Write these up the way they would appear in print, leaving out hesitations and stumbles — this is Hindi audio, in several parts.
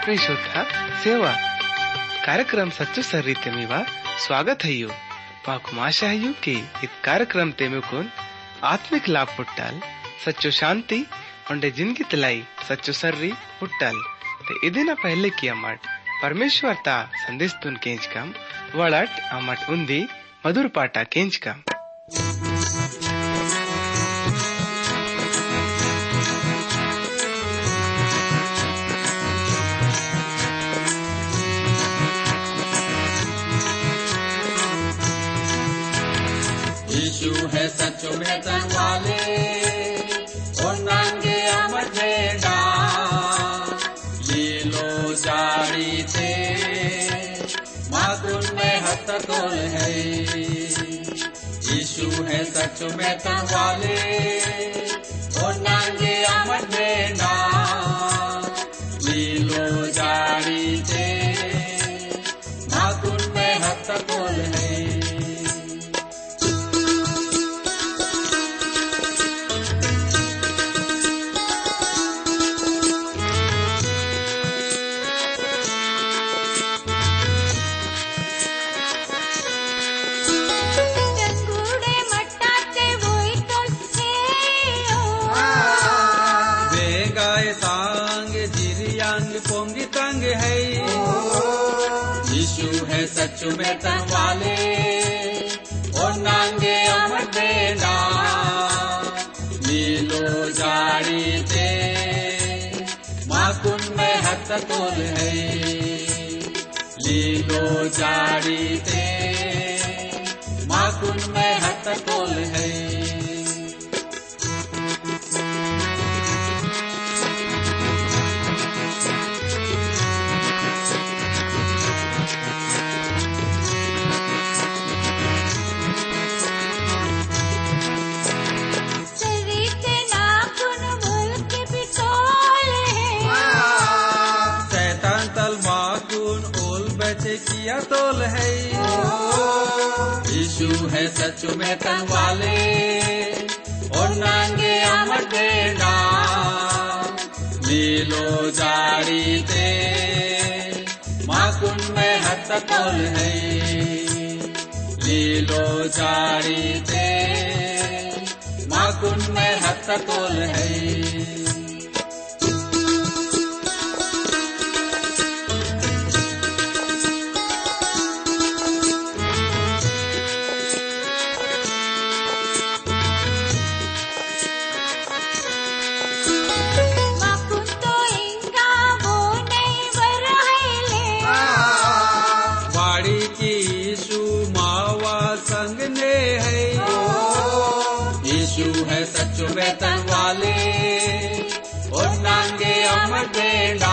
परिशुद्ध सेवा कार्यक्रम सच्चो सर्रीते मीवा स्वागत है यू माकु आशा है कि इस कार्यक्रम तेमुकुन आत्मिक लाभ पुट्टाल सच्चो शांति उंडे जिंदगी तलाई सच्चो सर्री पुट्टाल ते इदिना पहले की अमट परमेश्वर ता संदेश तुन केंच कम वड़ट अमट उन्दी मधुर पाटा केंच कम यीशु है सचो में वाले और नांगे अमर भेड़ा ये लो जारी थे मातुन में हत तोल है। यीशु है सचो में वाले और नांगे अमर भेड़ा ये लो जारी थे मातुन में हत तोल है। यीशु है सच्चो में वाले और नांगे अमर बेड़ा नीलो जाड़ी थे माकुन में हत तोल है। नीलो जाड़ी थे माकुन में हत तोल है। किया तोल है। यीशु है सचो में वाले और नांगे अमर बेड़ा नीलो जाड़ी थे माकुन में हत तोल है। नीलो जाड़ी थे माकुन में हत तोल है। सचो वेतन वाले और नांगे अमर बेड़ा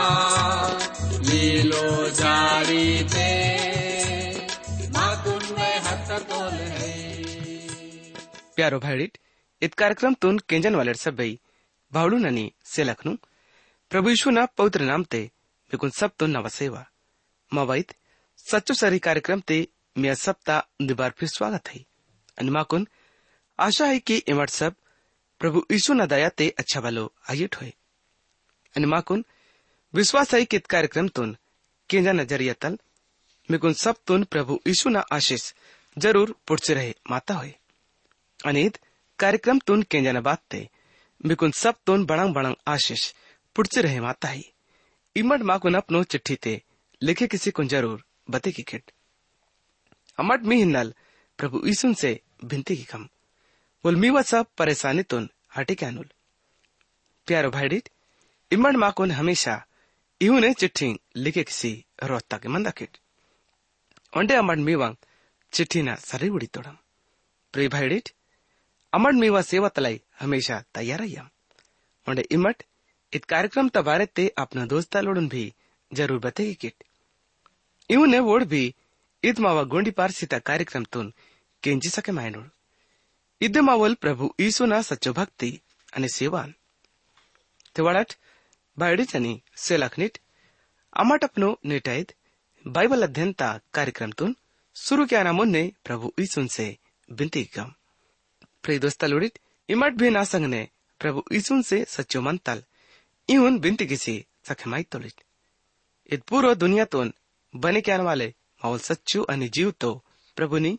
नीलो जारी थे माकुन में हत तोल है। प्यारो भाईट इत कार्यक्रम तुन केंजन वाले सबई भावड़ू ननी से लखनू प्रभु यीशु ना पवित्र नाम ते बिकुन सब तुन नवसेवा मवाइत सच्चो सरी कार्यक्रम ते मिया सप्ता दिबार फिर स्वागत है। अनुमाकुन आशा है कि इमट सब प्रभु यीशु न दया ते अच्छा भलो आयट होए। अनुमाकुन विश्वास है कि कार्यक्रम तुन केंजा नजरिया तल मिकुन सब तुन प्रभु यीशु न आशीष जरूर पुटसे रहे माता होए। अनिद कार्यक्रम तुन केंजा न बात ते मिकुन सब तुन बड़ंग बड़ंग आशीष पुटसे रहे माता है। इमट माकुन अपनो चिट्ठी ते लिखे किसी को जरूर बते की किट अमट मी हिन्नल प्रभु यीशु से भिंती की कम बोल मीवा सब परेशानी तुन हटे कैनुल प्यारो भाईडिट इमड़ माकुन हमेशा इहुने चिट्ठी लिखे किसी रोता के मंदा किट ओंडे अमड़ मीवा चिट्ठी ना सरी उड़ी तोड़म प्रिय भाईडिट अमड़ मीवा सेवा तलाई हमेशा तैयार आयम ओंडे इमट इत कार्यक्रम तबारे ते अपना दोस्ता लोडन भी जरूर बतेगी किट इहुने वोड भी इत मावा गोंडी पार सीता कार्यक्रम तुन केंजी सके मायनोड इद्दे मावल प्रभु यीशु ना सच्चो भक्ति आणि सेवान तेवाड़ाट बायडीचनी सेलाखनीट अमाट अपनो नेटायत बाइबल अध्ययन ता कार्यक्रम तुन शुरू किया ना मुन्ने प्रभु यीशु से बिनती कम प्रिय दोस्ता लोडित इमट भी ना संगने प्रभु यीशु से सच्चो मन तल इहुन बिनती किसी सखमाई तोलित इत पूरो दुनियातून बने के आने वाले माहौल सच्चू आणि जीव तो प्रभुनी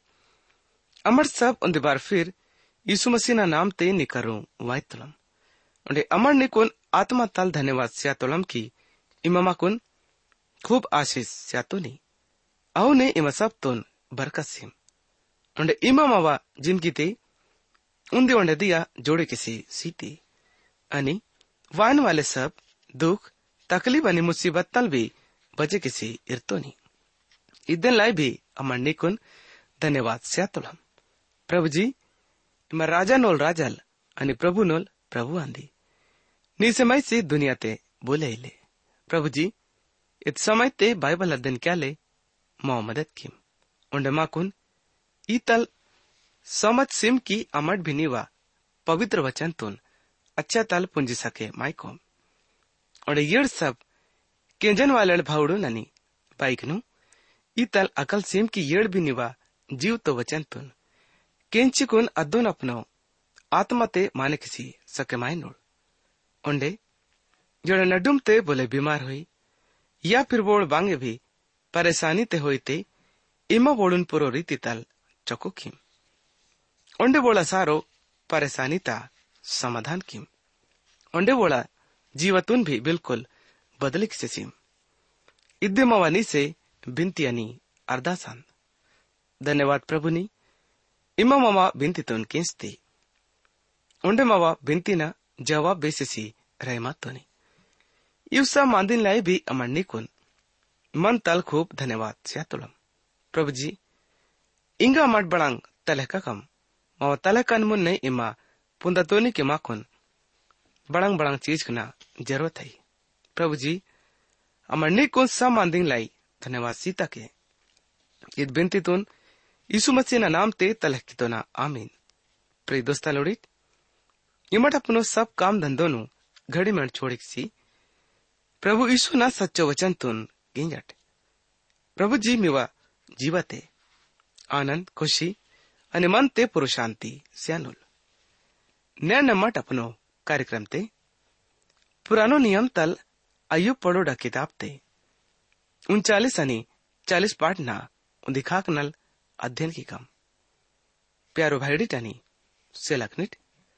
अमर सब उनके बार फिर यीशु मसीह ना नाम ते निकरूं वायतुलम उन्हें अमर निकुन आत्मा तल धन्यवाद स्यातुलम की इमामा कुन खूब आशीष स्यातुनी अहो ने इमा सब तुन बरकत सिम उन्हें इमामावा जिंदगी ते उन्दे उन्हें दिया जोड़े किसी सीती अनि वान वाले सब दुख तकलीफ आणि मुसीबत तल भी बचे किसी इर्तोनी इदन लाई भी अमर निकुन धन्यवाद स्यातुलम प्रभु जी इमा राजा नोल राजल आणि प्रभु नोल प्रभु आंदी नी समय से दुनिया ते बोले इले प्रभु जी इत समय ते बाइबल अध्ययन क्या ले माओ मदद किम उन्हें माकुन ईतल समझ सिम की अमट भी निवा पवित्र वचन तुन अच्छा तल पुंजी सके माइकोम और ये सब केंजन वाले भावड़ो ननी बाइक नु ईतल अकल सिम की येड़ भी निवा जीव तो वचन तुन केंची कुन अद्दोन अपनो आत्मा ते माने किसी सके माय नोड़ उन्डे जोड़े नडुम ते बोले बीमार हुई या फिर बोल बांगे भी परेशानी ते हुई ते इमा बोलुन पुरो रीति तल चको किम उन्डे बोला सारो परेशानी ता समाधान किम उन्डे बोला जीवतुन भी बिल्कुल बदले किसे सिम इद्दे मवानी से बिनती अनि अरदासान धन्यवाद प्रभुनी इमा मामा बिनती तुन केंसती उन्डे मावा बिनती ना जवाब बेसिसी रहमत तोनी युसा मांदिन लाई भी अमरनी कुन मन तल खूब धन्यवाद स्यातुलम प्रभु जी इंगा मट बड़ांग तलह का कम मावा तलह कन मुन ने इमा पुंदतोनी के माकुन बड़ांग बड़ांग चीज कना जरूरत है प्रभु जी अमरनी कुन सा मांदिन लाई धन्यवाद सीता के ईद बिनती तुन यीशु मसीह ना नाम ते तलह की तो ना आमीन प्रिय दोस्ता लोड़ित इमट अपनो सब काम धंधो नु घड़ी में छोड़ सी प्रभु यीशु ना सच्चो वचन तुन गिंजट प्रभु जी मिवा जीवते आनंद खुशी અને મન તે પુરુ શાંતિ સ્યાનુલ ન્યા મટ अपनो कार्यक्रम ते पुरानो नियम तल अयुब पड़ोडा किताब ते 39 आणि 40 पाठ ना दिखाक नल अध्ययन की कम प्यारो भाईडिट आणि सेलकनिट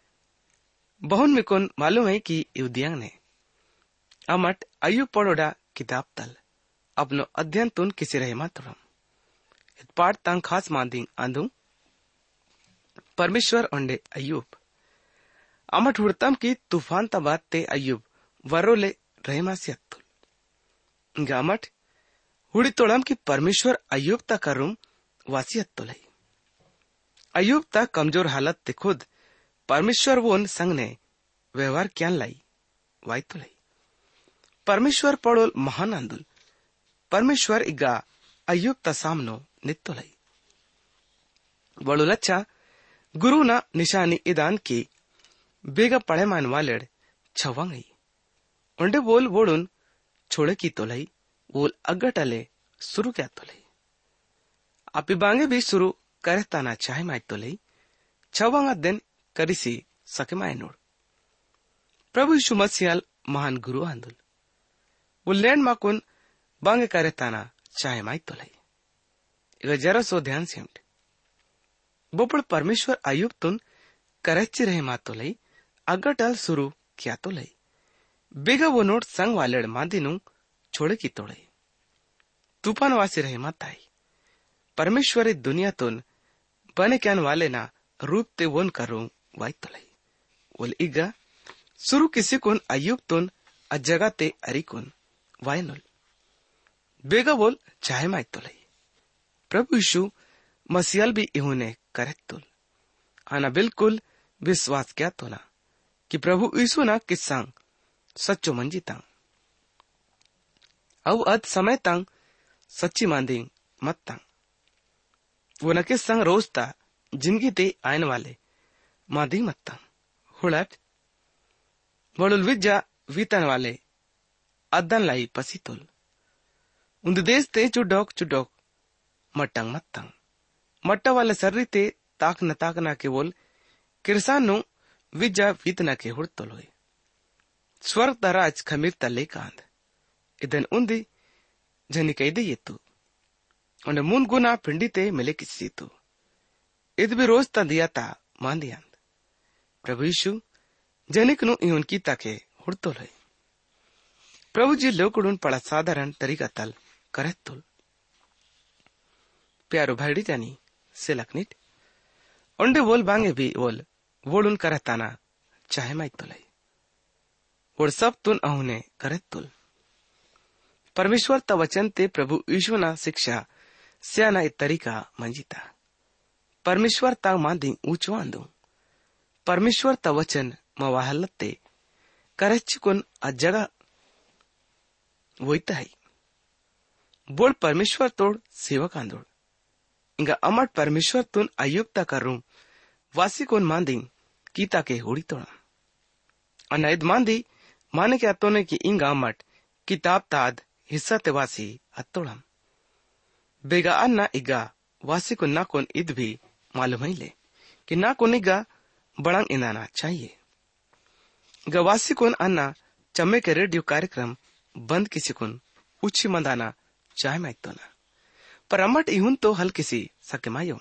बहुन मिकुन मालूम है कि युदियांग ने अमट अयुब पड़ोडा किताब तल अपनो अध्ययन तुन किसी रहे मातरम इत पाठ तंग खास मांदिंग आंदू परमेश्वर ओंडे अयुब अमट हुड़तम की तूफान तबाद ते अयुब वरोले रहमासियत गामट हुड़ी तोड़म की परमेश्वर अयुब ता करूम वासियत तो लई अयुब ता कमजोर हालत ते खुद परमेश्वर वोन संग ने व्यवहार क्या लाई वाई तो लई परमेश्वर पड़ोल महान आंदुल परमेश्वर इगा अयुब ता सामनो नित्तो लई बड़ो लच्छा गुरु ना निशानी इदान की बेगा पड़े मान वालेड छवांगई उंडे बोल बोडून छोड़े की तोलाई बोल अगटले शुरू क्या तोलाई आपी बांगे भी शुरू करे ताना चाहे माय तोलाई छवांगा दिन करिसी सके माय नोड प्रभु यीशु मसीह महान गुरु आंदुल वो लैंड माकुन बांगे करे ताना चाहे माय तोलाई इगा जरा सो ध्यान से हमटे बोपड़ परमेश्वर अयुब तुन करच्ची रहे मा तो लई अगटल शुरू क्या तो लई बेगा वो नोट संग वालेड मादिनु छोड़े की तोड़े तूफान वासी रहे माताई परमेश्वर दुनिया तुन बने क्यान वाले ना रूप ते वोन करूं वाई तो लई बोल इगा शुरू किसी कुन अयुब तुन अजगा ते अरिकुन वाई नुल बेगा बोल चाहे माई तो लई प्रभु यीशु मसीहल भी इहुने करे तुल आना बिल्कुल विश्वास क्या तो ना कि प्रभु यीशु ना किस्सांग सच्चो मंजी तंग अब अद समय तंग सच्ची मांदिंग मत तंग वो न किस्सांग रोज ता जिंदगी ते आयन वाले मांदिंग मत तंग हुड़त बड़ुल विज्जा वीतन वाले अदन लाई पसी तुल उन्द देश ते चुडोक मट्टंग मत तंग मट्टा वाले सर्री ते ताक ना के बोल किरसान नु विजा वीतना के हुड़तोलोय स्वर्ग दराज खमीर तले कांद इदन उन्दी झनिकैदे येतु उंड मुन गुना पिंडिते मिले किसीतु इद भी रोज तंदियाता मांदियान प्रभु यीशु जनिकनु इहुन कीता के हुड़तोल है प्रभु जी लोकुडुन पड़ा साधारण तरीका तल करतुल प्यारो भाईडी जानी से लखनिट उंडे वोल बांगे भी वोलुन करताना चाहे माइतुल वोड़ सब तुन अहुने करतुल परमेश्वर ता वचन ते प्रभु यीशु ना शिक्षा स्याना इ तरीका मंजिता परमेश्वर ता मांदी ऊंचवांदू परमेश्वर ता वचन मवाहलते करच्चुकुन अजगा वोइता है बोल परमेश्वर तोड़ सेवक आंदोड़ इंगा अमट परमेश्वर तुन अयुक्ता करूं वासी कोन मांदी कीता के होड़ी तोड़ा अनायद मांदी माने के अतोने की इंगा अमट किताब ताद हिस्सा ते वासी अतोड़म बेगा अन्ना इगा वासी को ना कोन इद भी मालूम ही ले कि ना कोन इगा बड़ांग इनाना चाहिए गवासी कोन अन्ना चम्मे के रेडियो कार्यक्रम बंद किसी कुन उच्छी मंदाना चाहे माइतो ना पर अमट इहुन तो हल किसी सके मायो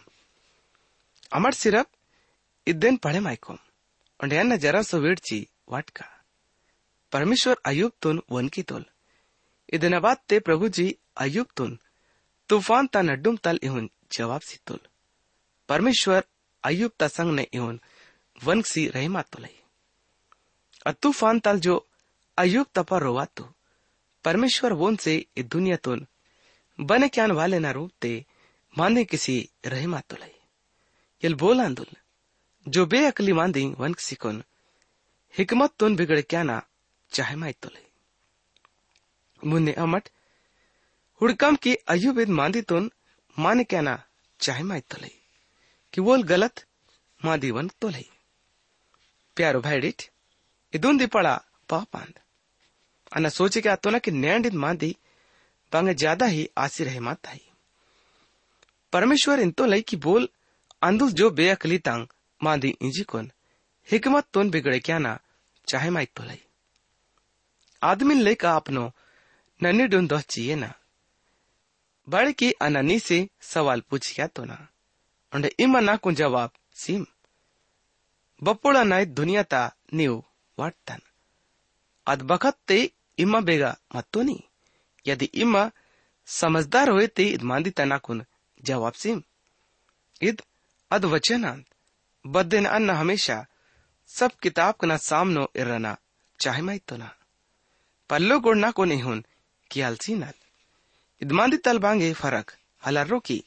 अमट सिर्फ इद्देन पढ़े माइकोम और अन्ना जरा सो वेड़ची वाटका परमेश्वर अयुब तुन वन की तोल इदन बाद ते प्रभु जी अयुब तुन तूफान ता नड्डुम तल इहुन जवाब सी तुल परमेश्वर अयुब ता संग ने इहुन वन सी रहमा तुलाई तूफान तल जो अयुब तपा रोवातु परमेश्वर वोन से इस दुनिया तुन बने क्यान वाले ना रूपते माने किसी रहमा तुलाई यल बोल आंदुल जो बेअकली मांदी वन किसी कुन हिकमत तुन बिगड़े क्या ना चाहे माई तुलाई मुन्ने अमट हुड़कम की अयुब इद मांदी तुन माने क्या ना चाहे माई तुलाई कि वोल गलत मांदी वन तुलाई प्यारो भाईडिट इदुन दी पड़ा पापांद अन्ना सोचे क्या तो ना कि नैंडित मांदी बांगे ज्यादा ही आसी रहे माता ही परमेश्वर इन तो लई की बोल अंदुस जो बेअकली तांग मांदी इंजी कोन हिकमत तोन बिगड़े क्या ना चाहे माई तो लई आदमी ले का अपनो नन्नी डून दोस्त चाहिए ना बड़े की अननी से सवाल पूछ क्या तो ना उन्हें इमा ना कुन जवाब सीम बपोड़ा नाय दुनिया ता नीव वाटतन अद बखत ते इम्मा बेगा मत्तो नी यदि इम्मा समझदार होए ते इद मांदी तना कुन जवाब सीम इद अद वचनांत बद्देन अन्ना हमेशा सब किताब कना सामनो इरना चाहे माई तो ना पल्लो गोड़ना को नहीं हुन कि आलसी नल इद मांदी तल बांगे फरक हलारो की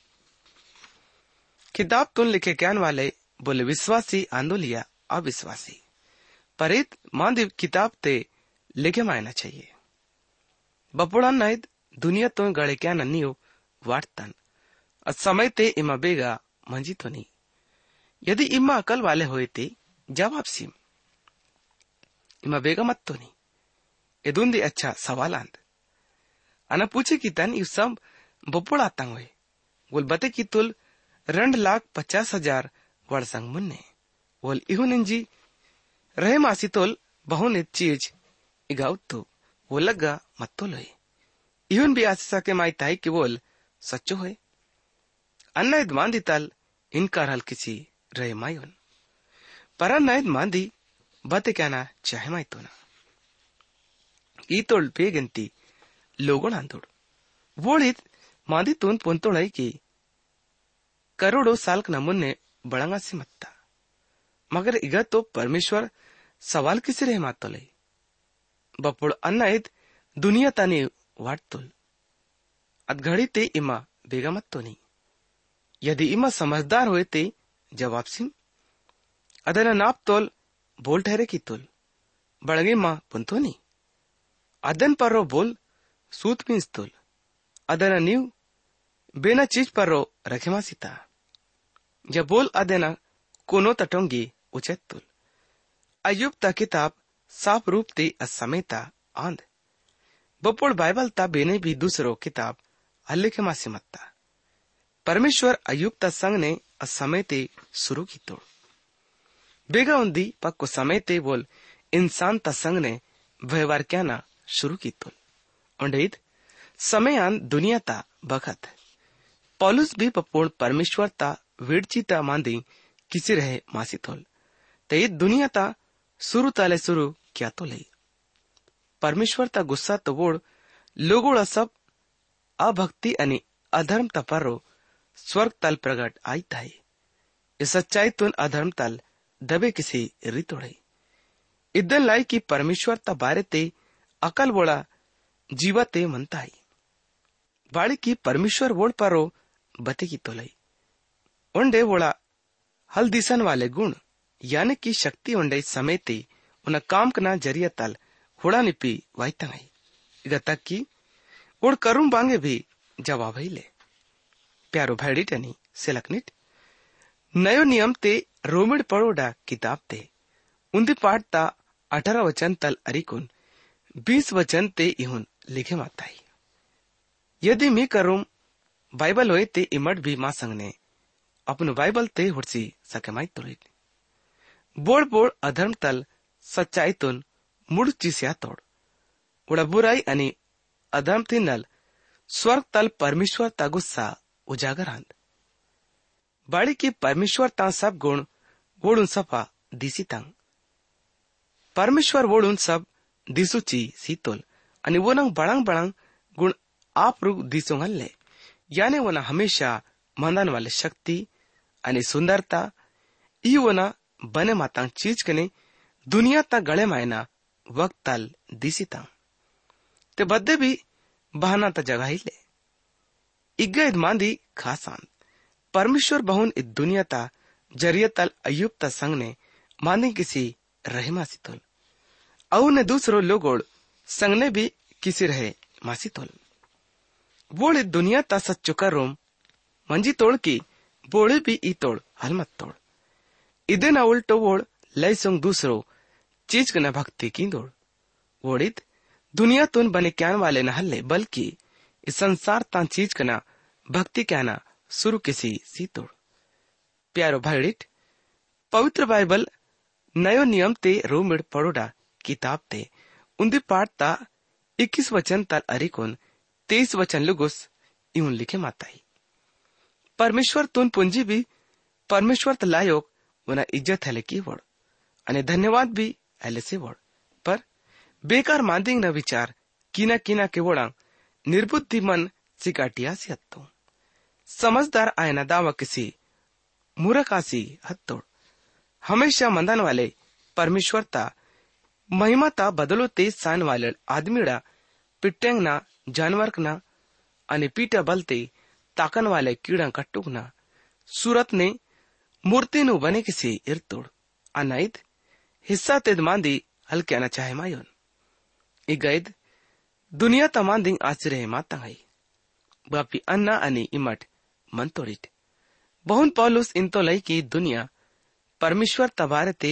किताब तुन लिखे ज्ञान वाले बोले विश्वासी आंदोलिया अविश्वासी पर इत मांदी किताब ते लिखे मायना चाहिए बपुड़ा नाइद दुनिया तो गड़े क्या नन्नी हो वाटतन समय ते इमा बेगा मंजी तो नहीं यदि इमा अकल वाले होए ते जवाब सीम इमा बेगा मत तो नहीं इदुंदी अच्छा सवाल आंद अना पूछे की तन यू सब बपुड़ा तंग हुए बोल बते की तुल 2,50,000 वर्षंग मुन्ने बोल इहुन इंजी रहे मासी तोल बहुन चीज इगाउतु वो लगा मत्तो लोए इहुन भी आसिसा के माई ताई की बोल सच्चो है अन्ना इद मांदी तल इनकार हल किसी रहे मायुन पर अन्ना इद मांदी बते क्या ना चाहे माई तो ना ई तोल बेगंती लोगों आंदोड़ वो इद मांदी तुन पुंतोड़ाई की करोड़ों साल का नमुन्ने बड़ंगा से मत्ता मगर इगा तो परमेश्वर सवाल किसी रहे मातो ले बपुड़ अन्ना इद दुनिया तानी वाटतुल अदघड़ी ते इमा बेगा मत तो नहीं यदि इमा समझदार हुए ते जवाब सिम अदना नाप तोल बोल ठहरे की तुल बड़गे माँ पुंतो नहीं अदन पर रो बोल सूत मींस तुल अदना न्यू बेना चीज पर रो रखे मा सीता जब बोल अदना कोनो तटोंगी उचित तुल अयुब ता किताब साफ रूप ते असमेता आंद बपोड़ बाइबल ता बेने भी दूसरो किताब हल्ले के मासी मत्ता परमेश्वर अयुब ता संग ने असमेते शुरू की तोड़ बेगा उन्दी पक्को समेते बोल इंसान ता संग ने व्यवहार क्या ना शुरू की तोड़ उंडेद समयान दुनिया ता बखत पौलुस भी पपूर्ण परमेश्वर ता वेडची ता मांदी किसी रहे मासी थोल ते दुनिया ता शुरू ताले शुरू क्या तो लई परमेश्वर ता गुस्सा तो वोड लोगोड़ा सब अभक्ति आणि अधर्म तपारो स्वर्ग तल प्रगट आईता है इस सच्चाई तुन अधर्म तल दबे किसी रितोड़े इदन लाई की परमेश्वर ता बारे ते अकल बोड़ा जीवा ते मनता है बाड़ी की परमेश्वर वोड़ पारो बते की तोलाई उंडे वोड़ा हल दिसन वाले गुण यानी की शक्ति उंडे समेते उन काम कना जरिया तल हुड़ा निपी वाईता है इगा तक की वोड़ करूं बांगे भी जवाब ही ले प्यारो भाईडी टनी सेलकनिट नयो नियम ते रोमिड पड़ोडा किताब ते उन्दी पाठ ता 18 वचन तल अरिकुन 20 वचन ते इहुन लिखे माता है यदि मी करूं बाइबल होए ते इमट भी मां संगने अपन बाइबल ते हुड़सी सके माई तोड़ी बोड़ बोड़ अधर्म तल सच्चाई तुन मुड़ चिस्या तोड़ उड़ा बुराई अनि अधर्म थी नल स्वर्ग तल परमेश्वर ता गुस्सा उजागर आंद बाड़ी की परमेश्वर ता सब गुण वोड़ुन सफा दिसी तंग परमेश्वर वोड़ुन सब दिसुची सीतोल अनि वो नंग बड़ंग बड़ंग गुण आप रुग दिसोंगल ले याने वो ना हमेशा मंदन वाले शक्ति अनि सुंदरता ई वो ना बने मातांग चीज कने दुनिया ता गले मायना वक्त तल दिसी तंग ते बद्दे भी बहाना ता जगह ही ले इग्गा इदमांदी खासान परमेश्वर बहुन इ दुनिया ता जरिया तल अयुब ता संग ने मांदी किसी रहे मासी तोल अउ ने दूसरो लोगोड़ संग ने भी किसी रहे मासी तोल बोड़ इ दुनिया ता सच्चो का रोम मंजी तोड़ की बोड़े भी ई तोड़ हलमत तोड़ इदे ना उल्टो वोड़ लय संग दूसरो चीज कना भक्ति की दौड़ वोड़ित दुनिया तुन बने क्यान वाले न हल्ले बल्कि इस संसार ता चीज कना भक्ति कहना शुरू किसी सी तोड़ प्यारो भाईडिट पवित्र बाइबल नयो नियम ते रोमिड पड़ोडा किताब ते उन्दी पाठ ता 21 वचन तल अरिकोन 23 वचन लुगुस इउन लिखे माताई परमेश्वर तुन पुंजी भी परमेश्वर तलायोग वना इज्जत हले की वड़ अने धन्यवाद भी हले से वड़ पर बेकार मांदिंग न विचार कीना कीना के वड़ा निर्बुद्धि मन सिकाटिया से हत्तो समझदार आयना दावा किसी मूर्खासी हत्तोड़ हमेशा मंदन वाले परमेश्वरता महिमाता बदलो तेज सान वाले आदमीड़ा पिट्टेंगना जानवरकना अनि पीटा बलते ताकन वाले कीड़ा कट्टुकना सूरत ने मूर्ति नु बने किसी इरतोड़ अनाइद हिस्सा तेद मांदी हल्के आना चाहे मायोन इगैद दुनिया तमांदिंग आश्चर्य माता है बापी अन्ना अनि इमट मन तोड़िट बहुन पौलुस इंतो लई की दुनिया परमेश्वर तबारते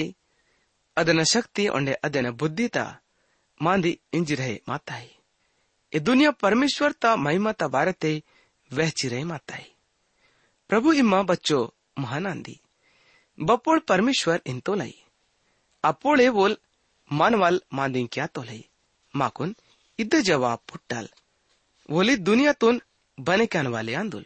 अदन शक्ति ओंडे अदन बुद्धिता मांदी इंज रहे माता है ये दुनिया परमेश्वर ता महिमा तबारते वहची रहे माता है प्रभु इम्मा बच्चो महानंदी बपोड़ परमेश्वर इंतो लई अपोड़े बोल मानवाल मांदी क्या तो लई माकुन इद्दे जवाब पुट्टाल बोली दुनिया तुन बने कहन वाले आंदोल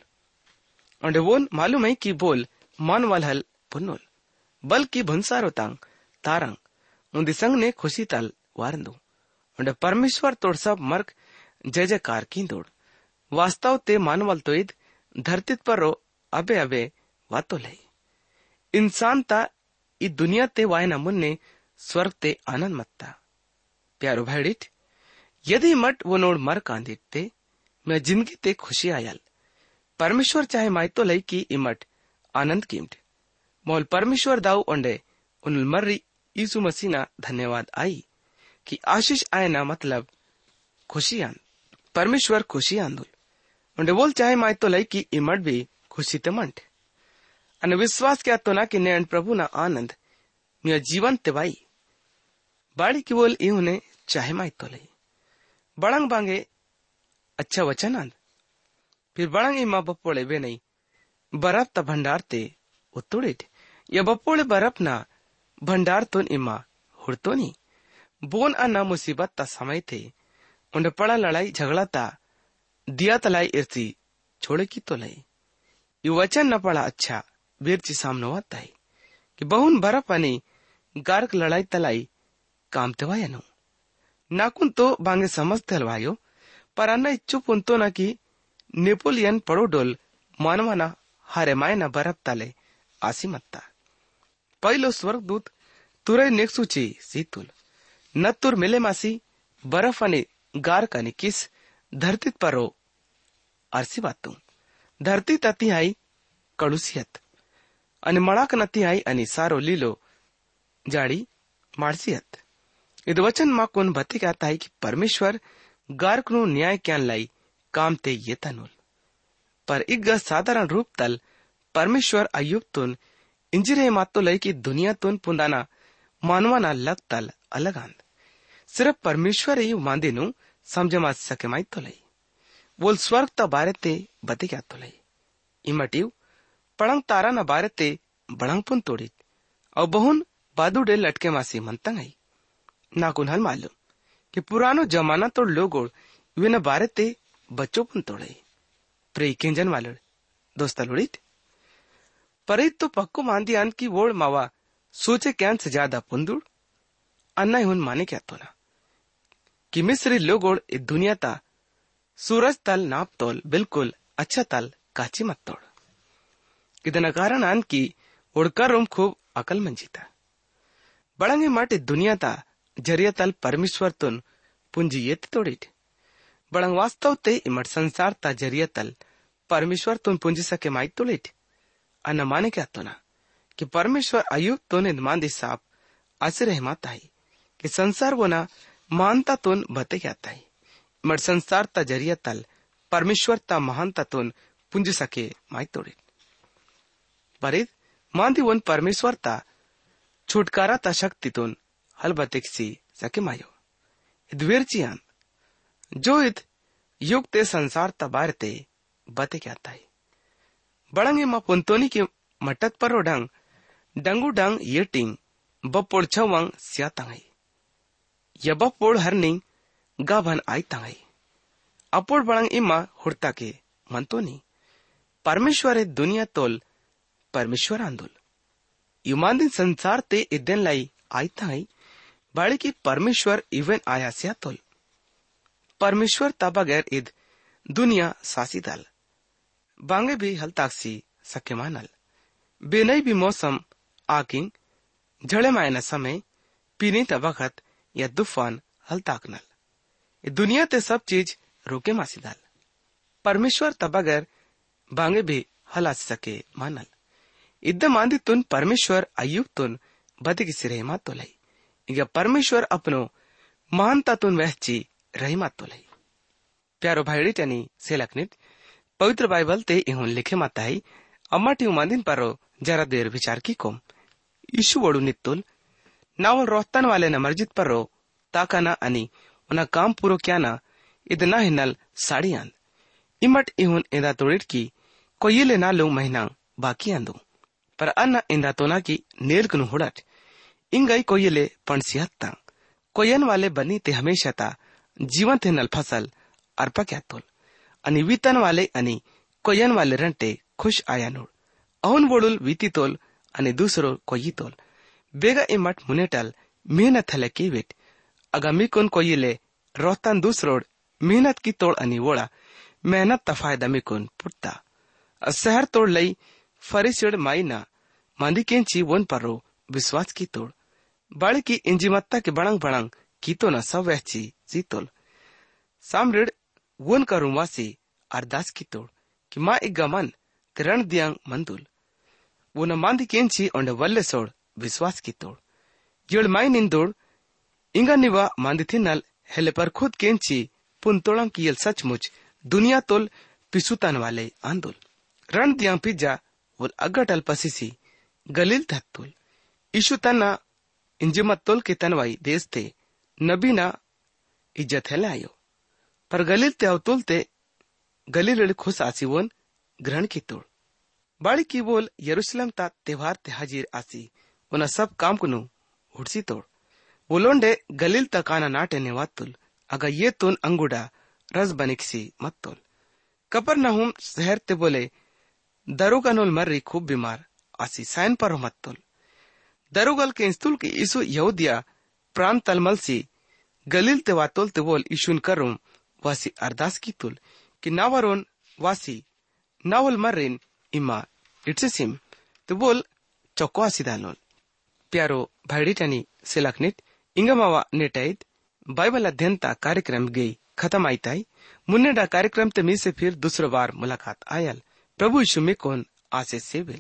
और वोन मालूम है कि बोल मान वाल हल पुन्नोल बल्कि भुंसारो तांग तारंग उन्दी संग ने खुशी तल वारंदो और परमेश्वर तोड़ सब मर्क जय जयकार की दौड़ वास्तव ते मानवल तो इद धरती पर रो अबे अबे वातो ले इंसान ता इ दुनिया ते वायना मुन्ने स्वर्ग ते आनंद मत्ता प्यारो भाईडिट यदि मट वो नोड़ मर कांदित ते मैं जिंदगी ते खुशी आयल परमेश्वर चाहे मायतो लई की इमट आनंद कीमट मोल परमेश्वर दाऊ ओंडे उन मर्री यीशु मसीना धन्यवाद आई कि आशीष आए ना मतलब खुशी आन परमेश्वर खुशी आंदुल ओंडे बोल चाहे मायतो लई की इमट भी खुशी ते मंट अन विश्वास क्या तो ना कि नैन प्रभु ना आनंद मिया जीवन ते बाई बाड़ी की बोल इहुने चाहे मायतो लई बड़ंग बांगे अच्छा वचन आंद फिर बड़ंग इमा बप्पोड़े बे नहीं बरफ ता भंडार ते उत्तुड़िट या बप्पोड़े बरफ ना भंडार तो इमा हुड़तो नहीं बोन अन्ना मुसीबत ता समय थे उन्हें पड़ा लड़ाई झगड़ा ता दिया तलाई इर्सी छोड़े की तो लई। ये वचन न पड़ा अच्छा बीरची सामने आता है कि बहुन बर्फ आणि गारक लड़ाई तलाई काम तेवायनु नाकुन तो बांगे समझते हलवायो पर अन्ना इच्छु पुंतो ना कि नेपोलियन पड़ोडोल मानवाना हारे मायना बर्फ ताले आसी मत्ता पहिलो स्वर्गदूत तुरे नेक्सुची सीतुल नत्तुर मिले मासी बर्फ आणि गारक आणि किस धरतीत परो आरसी बातू धरती तती आई कड़ुसियत आणि मळाक नती आई आणि सारो लीलो जाड़ी माड़सियत इद वचन मा कोन बती कहता है कि परमेश्वर गारक नु न्याय क्यान लाई काम ते ये तनुल पर इग साधारण रूप तल परमेश्वर अयुब तुन इंजिरे मातो लई की दुनिया तुन पुंदाना मानवाना लग तल अलग आंद सिर्फ परमेश्वर ही मांदे नु समझमा सके माई तो लई बोल स्वर्ग ता बारे ते बती क्या तो लई इमटिव पड़ंग तारा न बारे ते बड़ंग पुन तोड़ी और बहुन बादुडे लटके मासी मंतंग आई नाकुन हल मालूम कि पुरानो जमाना तो लोगों वे न बारे ते बच्चों पुन तोड़े प्रे केंजन वालड़ दोस्ता लुड़ीत परित तो पक्को मांदी आन की वोड़ मावा सोचे कैन से ज्यादा पुंदुड़ अन्ना हुन माने क्या तो ना कि मिस्री लोगों इस दुनिया ता सूरज तल नाप तोल बिल्कुल अच्छा तल काची मत तोड़ इतना कारण आन की उड़कर रूम खूब अकल मंजीता बड़ंगे माटे दुनिया ता जरिया तल परमेश्वर तुन पुंजी ये तोड़िट बड़ंग वास्तव ते इमट संसार ता जरिया तल परमेश्वर तुन पुंजी सके माई तोड़िट अन्ना माने क्या तो ना कि परमेश्वर अयुब तुन इदमांदी साप आसे रहमाता है कि संसार वो ना मानता तुन बते क्या ताई इमट संसार ता जरिया तल परमेश्वर ता महानता तुन पुंजी सके माई तोड़िट परित मांदी वन परमेश्वर ता छुटकारा ता शक्ति तुन हल बतेक्सी सके मायो इद्वेरची आन जो इत युग ते संसार ता बारते बते क्या ताई बड़ंगे मा पुंतोनी के मटत पर डंग डंगू डंग ये टिंग बपोड़ छवंग सिया तंगई या बपोड़ हरनिंग गाभन आई तंगई अपोड़ बड़ंग इमा हुड़ता के मंतोनी परमेश्वर दुनिया तोल परमेश्वर आंदोल युमांदिन संसार ते इदन लाई आई तंगई बाड़ी की परमेश्वर इवन आया सिया तोल परमेश्वर ता बगैर इद दुनिया सासी दल बांगे भी हल ताकसी सके मानल बेनई भी मौसम आकिंग झड़े मायना समय पीने तबखत या तूफान हल ताकनल दुनिया ते सब चीज रोके मासी दल परमेश्वर ता बगैर बांगे भी हल आ सके मानल इद्दा मांदी तुन परमेश्वर अयुब तुन बद की सिरे मात तो लई या परमेश्वर अपनो महानता तुन वहची रही मात तो लई प्यारो भाईड़ी टनी सेलकनित पवित्र बाइबल ते इहुन लिखे माता है अम्मा टी मांदिन पारो जरा देर विचार की कोम यीशु वडू नित्तुल नावल रोहतन वाले न मर्जित परो ताकाना अनि उना काम पूरो क्या ना इदना हिनल साड़ी आंद इमट इहुन इंदा तोड़िट की कोयले ना लो महीना बाकी आंदो पर अन्ना इंदा तोना की नेल कनु हुड़ट इंगई कोयले पणसियत्ता कोयन वाले बनी ते हमेशा ता जीवन थे नल फसल अर्पा क्या तोल अनि वितन वाले अनि कोयन वाले रंटे खुश आया नोड अहुन वोडुल वीती तोल अनि दूसरो कोई तोल बेगा इमट मुनेटल मेहनत हले की वेट अगामी कोन कोयले रोहतन दूसरोड मेहनत की तोड़ अनि वोड़ा मेहनत ता फायदा में कोन पुट्टा शहर तोड़ लई फरिसिड माइना मांदी केंची वन परो विश्वास की तोड़ बाड़ी की इंजिमत्ता के बड़ंग बड़ंग की तो न सब वहची जीतोल सामरिड वन करुवासी अरदास की तोड़ कि माँ एक गमन तिरण दियांग मंदुल वो न मांदी केंची ओंडे वल्ले सोड़ विश्वास की तोड़ जड़ माई निंदोड़ इंगा निवा मांदी थी नल हेले पर खुद केंची पुन तोड़ंग की यल सचमुच दुनिया तोल पिसुतान वाले आंदोल रण दियांग पिज्जा वो अगटल पसीसी गलील तत्तुल ईशु तना इंजिमत तोल के तनवाई देश थे नबी ना इज्जत है लायो पर गलील ते अवतुलते गलील खुश आसी वन ग्रहण की तोड़ बाड़ी की बोल यरूशलेम ता त्योहार ते हाजिर आसी उना सब काम कुनु उड़सी तोड़ वो लोंडे गलील तकाना नाटे नेवातुल अगा ये तुन अंगुडा रस बनिक्सी मत तोल कफरनहूम शहर ते बोले दरोगनोल मर्री खूब बीमार आसी साइन पर मत तुल दरोगल के इंस्तुल के यीशु यहूदिया प्रांत तलमल सी गलील ते वातोल ते बोल यीशुन करूं वासी अरदास की तुल कि नावरोन वासी नावल मर्रिन इमा इट्सिम ते बोल चौकवासी दालोल प्यारो भाईडिटानी सिलखनिट इंगमावा नेटाइद बाइबल अध्ययनता कार्यक्रम गई खत्म आईताई मुन्नेडा कार्यक्रम ते मी से फिर दूसरा बार मुलाकात आयल प्रभु यीशु में कौन आशीष से भी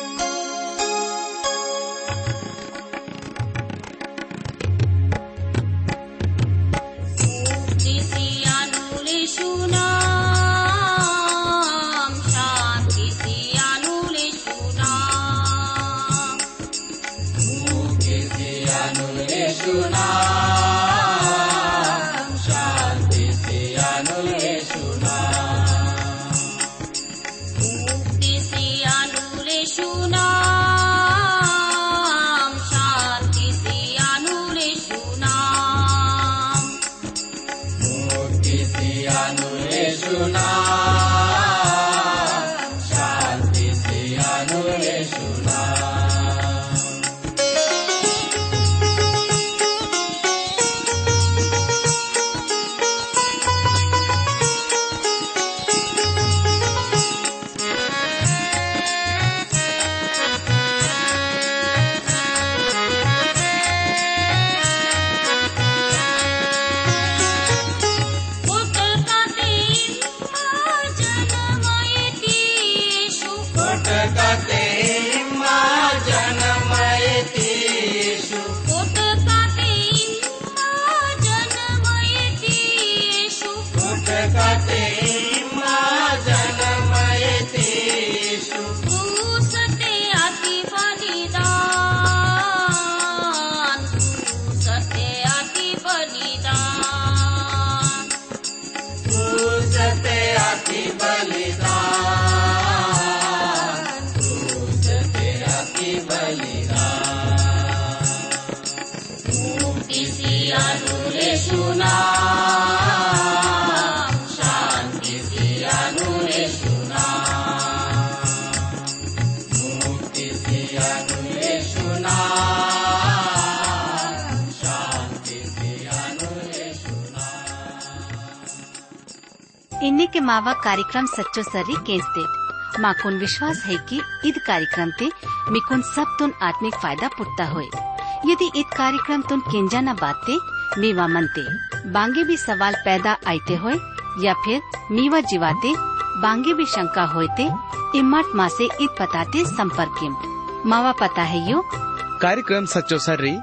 इन्हीं के मावा कार्यक्रम सच्चो सर्री केंस्टेट माकुन विश्वास है कि ईद कार्यक्रम ते मिकुन सब तुन आत्मिक फायदा पुट्टा होए। यदि ईद कार्यक्रम तुन केंजा न बाते मीवा मनते बांगे भी सवाल पैदा आते होए या फिर मीवा जीवाते बांगे भी शंका होते इम्माट माँ से ईद पताते संपर्क मावा पता है यो कार्यक्रम सच्चो सर्री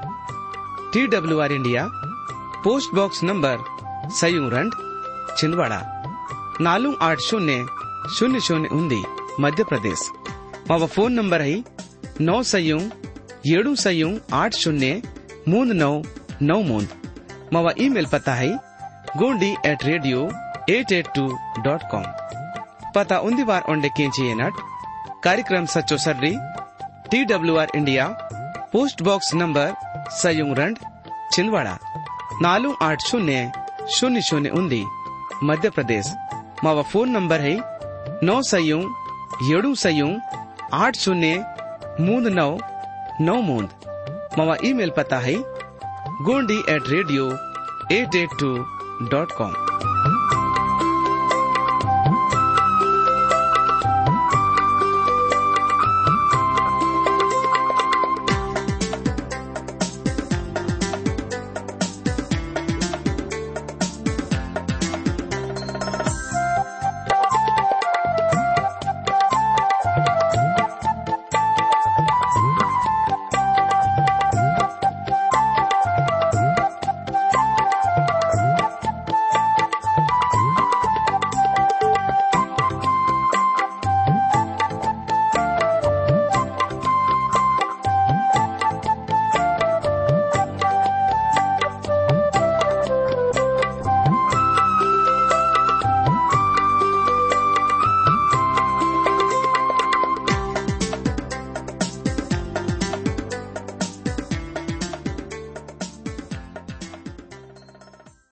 TWR India post box number सयूरंड छिंदवाड़ा 4800 मध्य प्रदेश मावा फोन नंबर है 9 मावा ईमेल पता है gondi@radio882.com पता उन्दी बार ओंडे केंची एनट कार्यक्रम सच्चो सर्री TWR India post box number सयूरंड छिंदवाड़ा 4800 मध्य प्रदेश मावा फोन नंबर है 9 मावा ईमेल पता है gondi@radio882.com